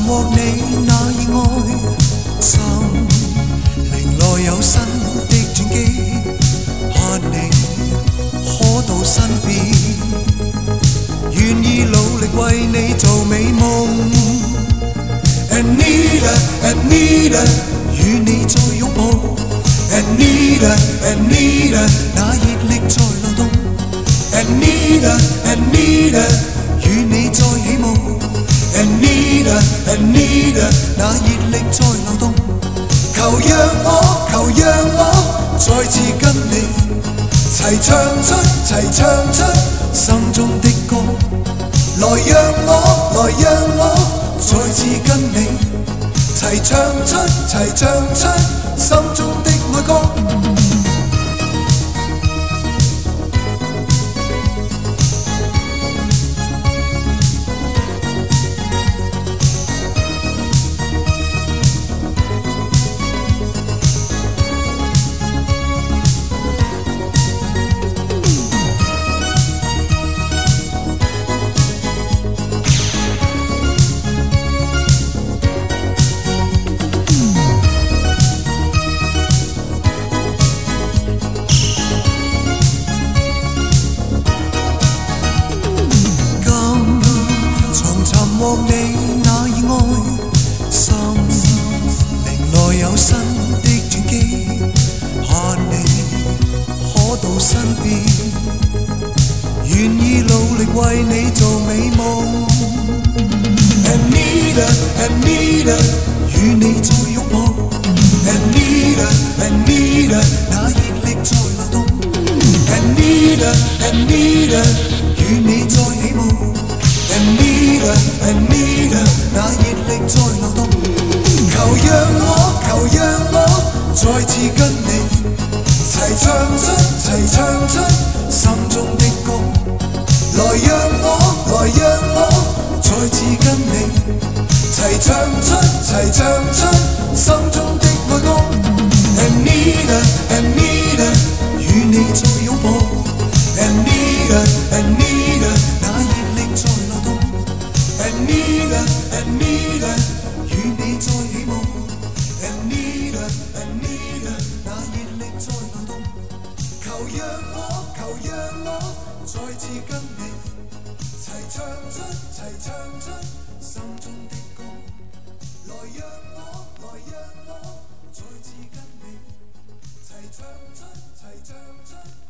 獲你那意愛，心靈內有新的轉機，盼你可到身邊，願意努力為你做美夢。Anita Anita， 與你再擁抱。Anita Anita， 那熱力在流動。Anita Anita， 與你再起舞。Anita Anita， 那熱力在流動。求讓我再次跟你齊唱出心中的歌。來讓我再次跟你齊唱出心中的愛歌。獲你那意愛，心靈內有新的轉機，盼你可到身邊，願意努力為你做美夢。Anita Anita， 與你再擁抱。Anita Anita， 那熱力在流動。Anita Anita， 與你再起舞。Anita Anita， 那熱力在流動。求讓我再次跟你齊唱出心中的歌。來讓我再次跟你齊唱出心中的愛歌。Anita Anita， 與你再擁抱。Anita Anita， 那熱力在流動。Anita Anita， 與你再起舞。Anita Anita， 那熱力在流動。求讓我再次跟你齊唱出心中的歌。來讓我再次跟你齊唱出